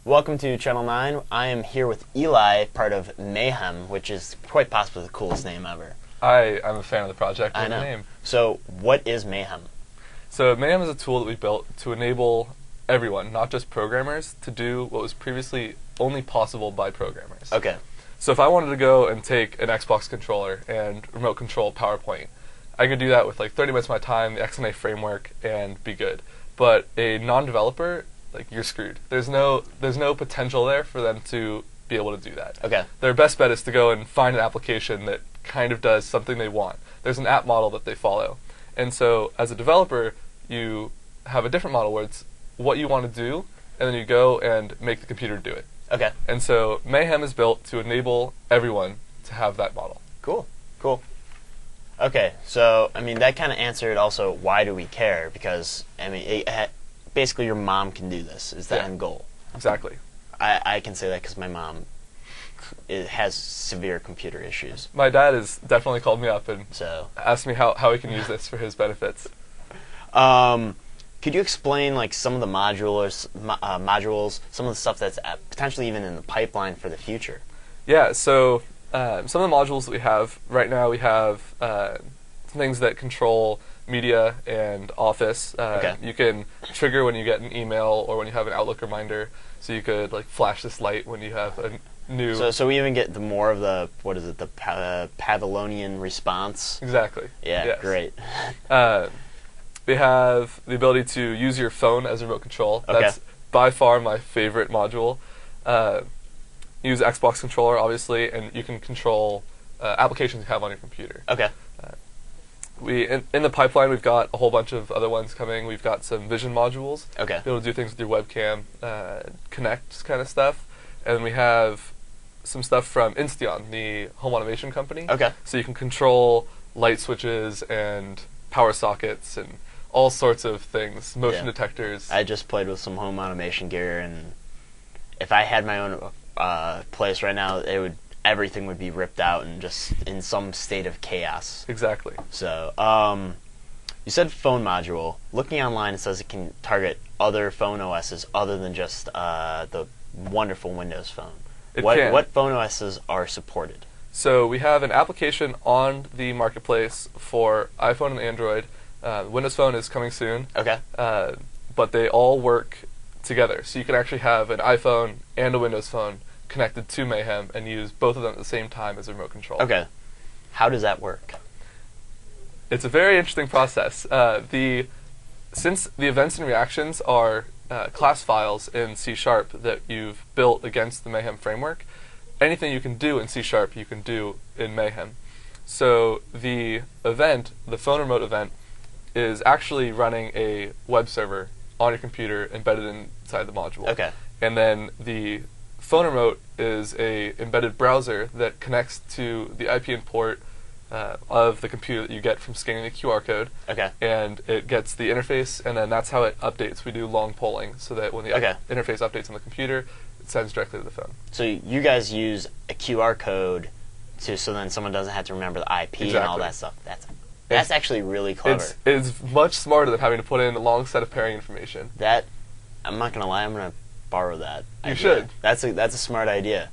Welcome to Channel 9. I am here with Eli, part of Mayhem, which is quite possibly the coolest name ever. I'm a fan of the project I and know. the name. So, what is Mayhem? So Mayhem is a tool that we built to enable everyone, not just programmers, to do what was previously only possible by programmers. Okay. So if I wanted to go and take an Xbox controller and remote control PowerPoint, I could do that with like 30 minutes of my time, the XNA framework, and be good. But a non-developer, like, you're screwed. There's no potential there for them to be able to do that. Okay. Their best bet is to go and find an application that kind of does something they want. There's an app model that they follow. And so as a developer, you have a different model where it's what you want to do, and then you go and make the computer do it. Okay. And so Mayhem is built to enable everyone to have that model. Cool. Okay, so, I mean, that kind of answered also why do we care, because, I mean, basically your mom can do this, is the end goal. Exactly. I can say that because my mom has severe computer issues. My dad has definitely called me up and So, asked me how he can use this for his benefits. could you explain like some of the modules, some of the stuff that's potentially even in the pipeline for the future? Yeah, so some of the modules that we have, right now we have things that control media and Office. Okay. You can trigger when you get an email or when you have an Outlook reminder, so you could like flash this light when you have a new... So we even get the more of the, what is it, the Pavlovian response? Exactly. Yeah, yes. Great. We have the ability to use your phone as a remote control. Okay. That's by far my favorite module. Use Xbox controller, obviously, and you can control applications you have on your computer. Okay. In the pipeline, we've got a whole bunch of other ones coming. We've got some vision modules. Okay. Be able to do things with your webcam, connect kind of stuff. And then we have some stuff from Insteon, the home automation company. Okay. So you can control light switches and power sockets and all sorts of things, motion detectors. I just played with some home automation gear, and if I had my own place right now, everything would be ripped out and just in some state of chaos. Exactly. So, you said phone module. Looking online, it says it can target other phone OSs other than just the wonderful Windows Phone. What phone OSs are supported? So we have an application on the marketplace for iPhone and Android. Windows Phone is coming soon. Okay. But they all work together. So you can actually have an iPhone and a Windows Phone connected to Mayhem and use both of them at the same time as a remote control. Okay. How does that work? It's a very interesting process. Since the events and reactions are class files in C# that you've built against the Mayhem framework, anything you can do in C# you can do in Mayhem. So the event, the phone remote event, is actually running a web server on your computer embedded inside the module. Okay. And then the phone remote is a embedded browser that connects to the IPN port of the computer that you get from scanning the QR code. Okay. And it gets the interface, and then that's how it updates. We do long polling so that when the interface updates on the computer, it sends directly to the phone. So you guys use a QR code so then someone doesn't have to remember the IP and all that stuff. That's actually really clever. It's much smarter than having to put in a long set of pairing information. I'm not gonna lie, I'm gonna borrow that. You should. That's a smart idea.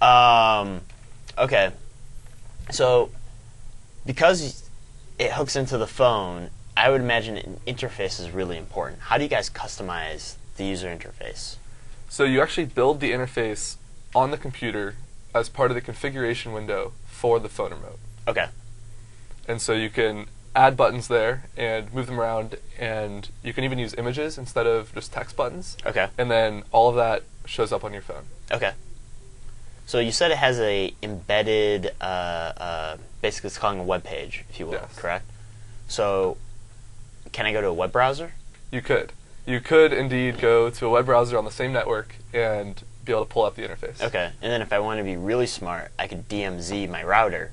Okay. So because it hooks into the phone, I would imagine an interface is really important. How do you guys customize the user interface? So you actually build the interface on the computer as part of the configuration window for the phone remote. Okay. And so you can add buttons there and move them around, and you can even use images instead of just text buttons. Okay. And then all of that shows up on your phone. Okay. So you said it has a embedded, basically it's calling a web page, if you will, Yes. correct? So can I go to a web browser? You could. You could indeed go to a web browser on the same network and be able to pull up the interface. Okay. And then if I want to be really smart, I could DMZ my router.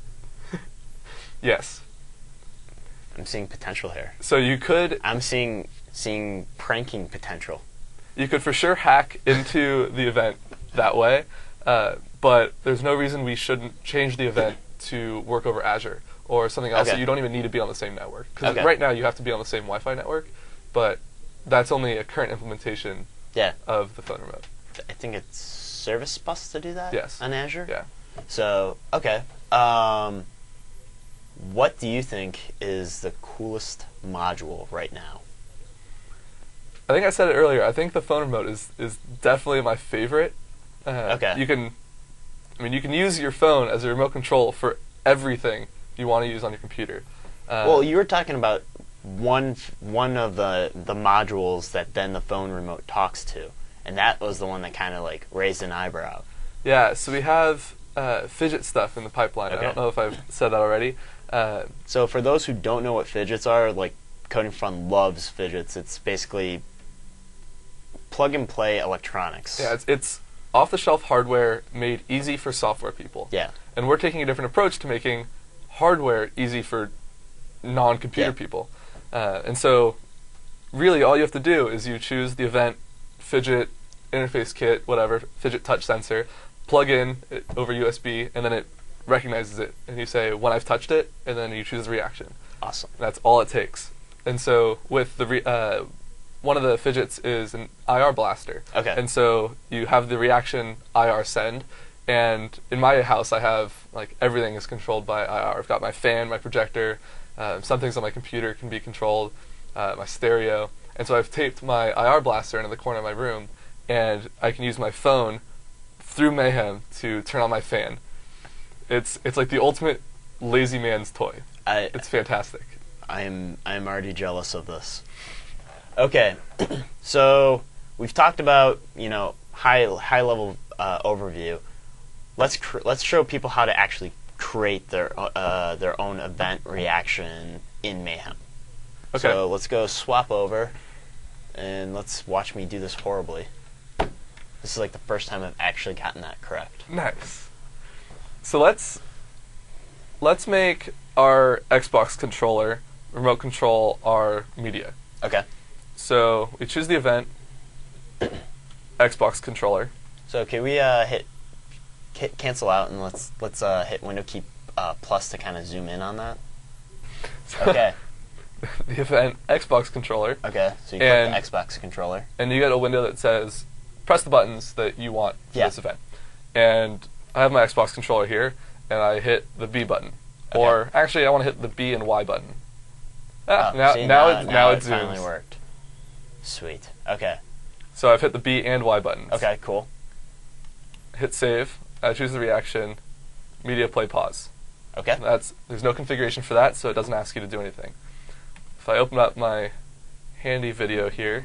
Yes. I'm seeing potential here. So you could... I'm seeing pranking potential. You could for sure hack into the event that way, but there's no reason we shouldn't change the event to work over Azure or something else that you don't even need to be on the same network. Because right now you have to be on the same Wi-Fi network, but that's only a current implementation of the phone remote. I think it's Service Bus to do that. Yes. On Azure. Yeah. So okay. What do you think is the coolest module right now? I think I said it earlier. I think the phone remote is definitely my favorite. Okay. You can use your phone as a remote control for everything you want to use on your computer. Well, you were talking about one of the modules that then the phone remote talks to, and that was the one that kind of like raised an eyebrow. Yeah. So we have fidget stuff in the pipeline. Okay. I don't know if I've said that already. So for those who don't know what fidgets are, like Coding Fun loves fidgets. It's basically plug and play electronics. Yeah, it's off-the-shelf hardware made easy for software people. Yeah. And we're taking a different approach to making hardware easy for non-computer people. And so really all you have to do is you choose the event, fidget, interface kit, whatever, fidget touch sensor, plug in it over USB, and then it recognizes it. And you say, when I've touched it, and then you choose the reaction. Awesome. That's all it takes. And so with the one of the fidgets is an IR blaster. Okay. And so you have the reaction IR send. And in my house, I have, like, everything is controlled by IR. I've got my fan, my projector, some things on my computer can be controlled, my stereo. And so I've taped my IR blaster into the corner of my room, and I can use my phone through Mayhem to turn on my fan. It's like the ultimate lazy man's toy. It's fantastic. I'm already jealous of this. Okay, so we've talked about high level overview. Let's show people how to actually create their own event reaction in Mayhem. Okay. So let's go swap over, and let's watch me do this horribly. This is like the first time I've actually gotten that correct. Nice. So let's make our Xbox controller remote control our media. Okay. So we choose the event, Xbox controller. So can we hit cancel out, and let's hit Window key plus to kind of zoom in on that. Okay. The event Xbox controller. Okay. So you click the Xbox controller, and you get a window that says press the buttons that you want for this event. And I have my Xbox controller here, and I hit the B button. Okay. Or actually, I want to hit the B and Y button. Now it finally worked. Sweet. Okay. So I've hit the B and Y buttons. Okay, cool. Hit save. I choose the reaction, media play pause. Okay. There's no configuration for that, so it doesn't ask you to do anything. If I open up my handy video here,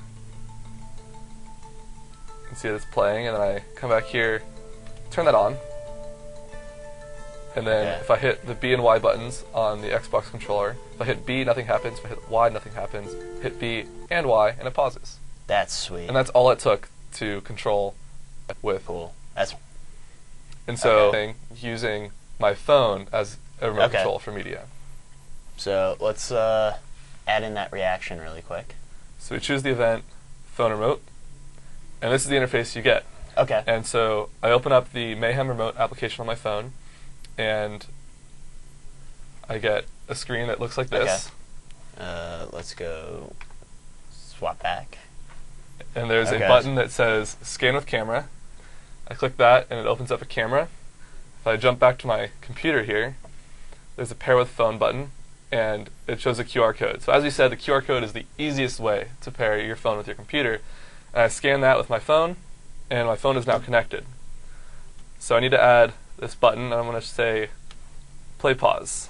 you can see that it's playing, and then I come back here, turn that on, and then if I hit the B and Y buttons on the Xbox controller, if I hit B, nothing happens. If I hit Y, nothing happens. Hit B and Y, and it pauses. That's sweet. And that's all it took to control with. Cool. And so using my phone as a remote control for media. So let's add in that reaction really quick. So we choose the event, phone remote, and this is the interface you get. Okay. And so I open up the Mayhem remote application on my phone, and I get a screen that looks like this. Okay. Let's go swap back. And there's a button that says scan with camera. I click that, and it opens up a camera. If I jump back to my computer here, there's a pair with phone button, and it shows a QR code. So as we said, the QR code is the easiest way to pair your phone with your computer. And I scan that with my phone, and my phone is now connected. So I need to add this button, and I'm going to say play pause.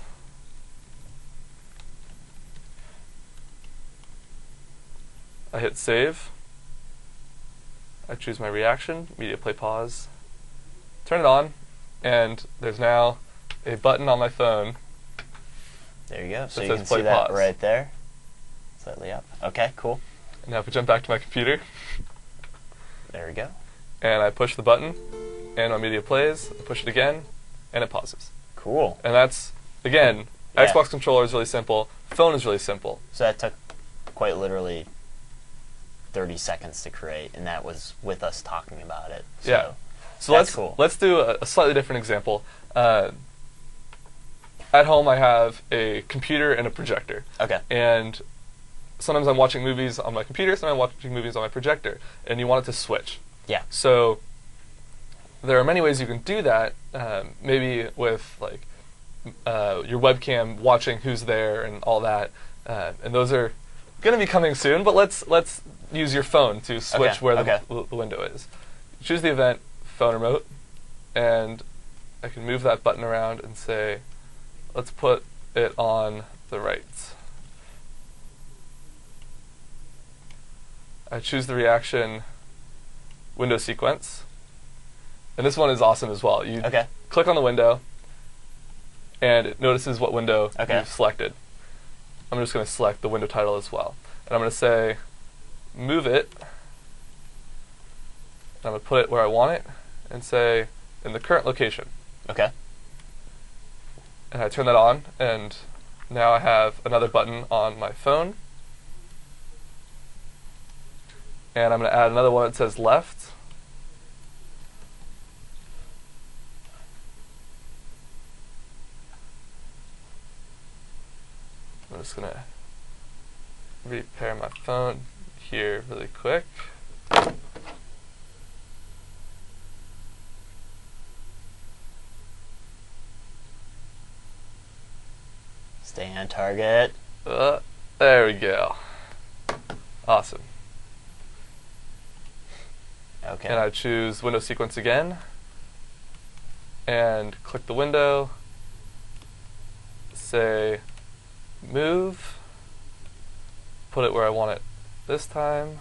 I hit save. I choose my reaction, media play pause, turn it on, and there's now a button on my phone. There you go. So you can see that right there. Slightly up. Okay, cool. And now if I jump back to my computer. There we go. And I push the button, and my media plays, I push it again, and it pauses. Cool. And that's, again, Xbox controller is really simple, phone is really simple. So that took quite literally 30 seconds to create, and that was with us talking about it. So yeah. So let's do a slightly different example. At home, I have a computer and a projector. Okay. And sometimes I'm watching movies on my computer, sometimes I'm watching movies on my projector, and you want it to switch. Yeah. So there are many ways you can do that. Maybe with like your webcam watching who's there and all that, and those are going to be coming soon. But let's use your phone to switch where the window is. Choose the event, phone remote, and I can move that button around and say, let's put it on the right. I choose the reaction window sequence. And this one is awesome as well. You click on the window, and it notices what window you've selected. I'm just going to select the window title as well. And I'm going to say, move it. And I'm going to put it where I want it, and say, in the current location. Okay. And I turn that on, and now I have another button on my phone. And I'm going to add another one that says left. I'm just going to repair my phone here really quick. Stay on target. There we go. Awesome. Okay. And I choose window sequence again, and click the window, say move, put it where I want it this time,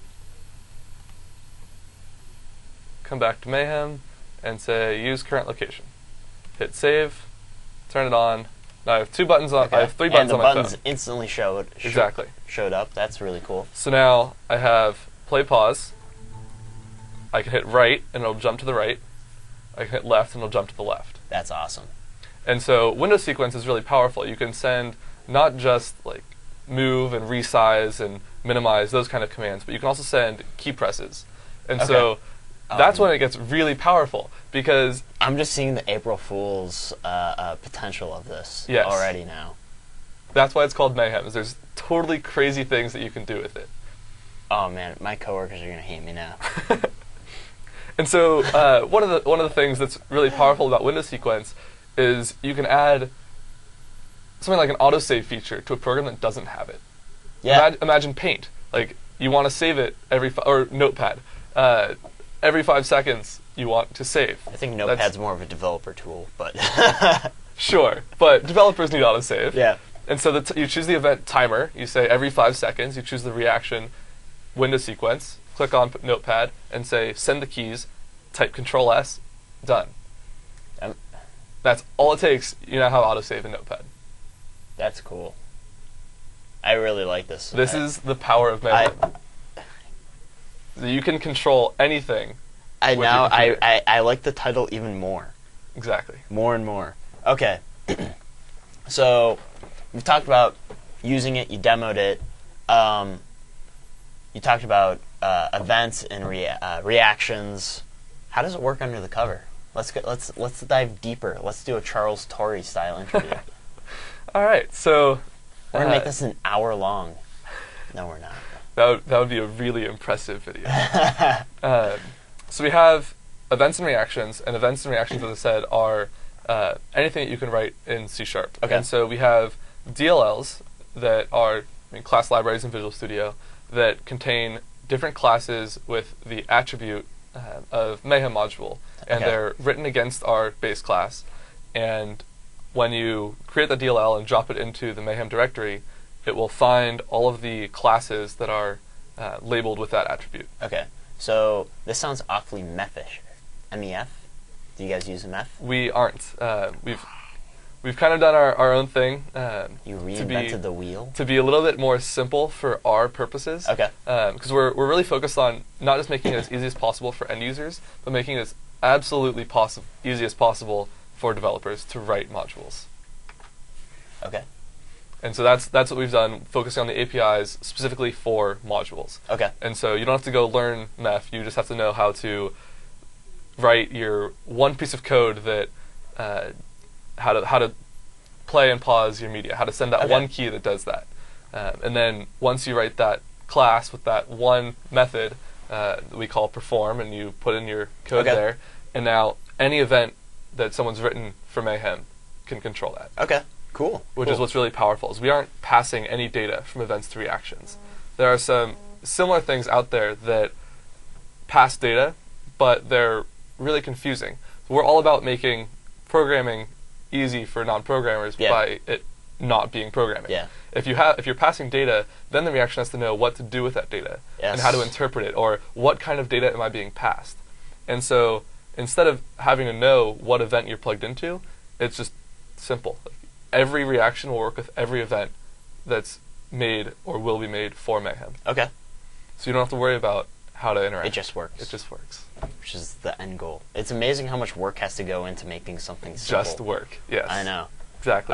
come back to Mayhem, and say use current location. Hit save, turn it on. Now I have two buttons on. I have three buttons on my phone. And the buttons instantly showed up. That's really cool. So now I have play pause. I can hit right, and it'll jump to the right. I can hit left, and it'll jump to the left. That's awesome. And so window sequence is really powerful. You can send not just like move and resize and minimize, those kind of commands, but you can also send key presses. And so that's when it gets really powerful, because I'm just seeing the April Fool's potential of this already now. That's why it's called Mayhem. There's totally crazy things that you can do with it. Oh man, my coworkers are gonna hate me now. And so one of the things that's really powerful about window sequence is you can add something like an autosave feature to a program that doesn't have it. Yeah. Imagine Paint. Like you want to save it or Notepad. Every 5 seconds you want to save. I think Notepad's more of a developer tool, but sure. But developers need autosave. Yeah. And so you choose the event timer. You say every 5 seconds. You choose the reaction window sequence. Click on Notepad and say send the keys. Type Control-S. Done. That's all it takes. You now have autosave in Notepad. That's cool. I really like this. This is the power of Mayhem. You can control anything. I like the title even more. Exactly. More and more. Okay. So we've talked about using it. You demoed it. You talked about events and reactions. How does it work under the cover? Let's dive deeper. Let's do a Charles Torrey style interview. All right. So we're gonna make this an hour long. No, we're not. That would be a really impressive video. So we have events and reactions, and events and reactions, as I said, are anything that you can write in C#. Okay. And so we have DLLs that are class libraries in Visual Studio that contain different classes with the attribute of Mayhem module, and they're written against our base class. And when you create the DLL and drop it into the Mayhem directory, it will find all of the classes that are labeled with that attribute. Okay, so this sounds awfully MEF-ish. MEF? Do you guys use MEF? We aren't. We've kind of done our own thing. You reinvented the wheel? To be a little bit more simple for our purposes. Okay. Because we're really focused on not just making it as easy as possible for end users, but making it as absolutely easy as possible for developers to write modules. Okay. And so that's what we've done, focusing on the APIs specifically for modules. Okay. And so you don't have to go learn MEF, you just have to know how to write your one piece of code that how to play and pause your media, how to send that one key that does that. And then once you write that class with that one method, we call perform, and you put in your code there, and now any event that someone's written for Mayhem can control that. Okay, cool. Which is what's really powerful, is we aren't passing any data from events to reactions. There are some similar things out there that pass data, but they're really confusing. We're all about making programming easy for non-programmers by it not being programming. Yeah. If you're passing data, then the reaction has to know what to do with that data and how to interpret it, or what kind of data am I being passed. And so instead of having to know what event you're plugged into, it's just simple. Every reaction will work with every event that's made or will be made for Mayhem. Okay. So you don't have to worry about how to interact. It just works. It just works. Which is the end goal. It's amazing how much work has to go into making something simple. Just work, yes. I know. Exactly.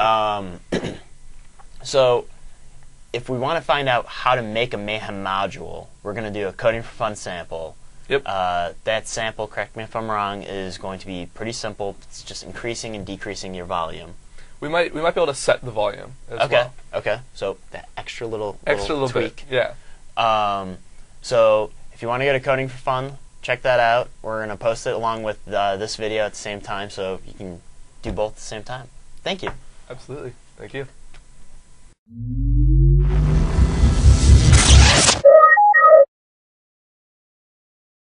So, if we want to find out how to make a Mayhem module, we're going to do a Coding for Fun sample. Yep. That sample, correct me if I'm wrong, is going to be pretty simple. It's just increasing and decreasing your volume. We might be able to set the volume as well. Okay. So that extra little bit. tweak. Yeah. So if you want to go to Coding for Fun, check that out. We're going to post it along with this video at the same time, so you can do both at the same time. Thank you. Absolutely. Thank you.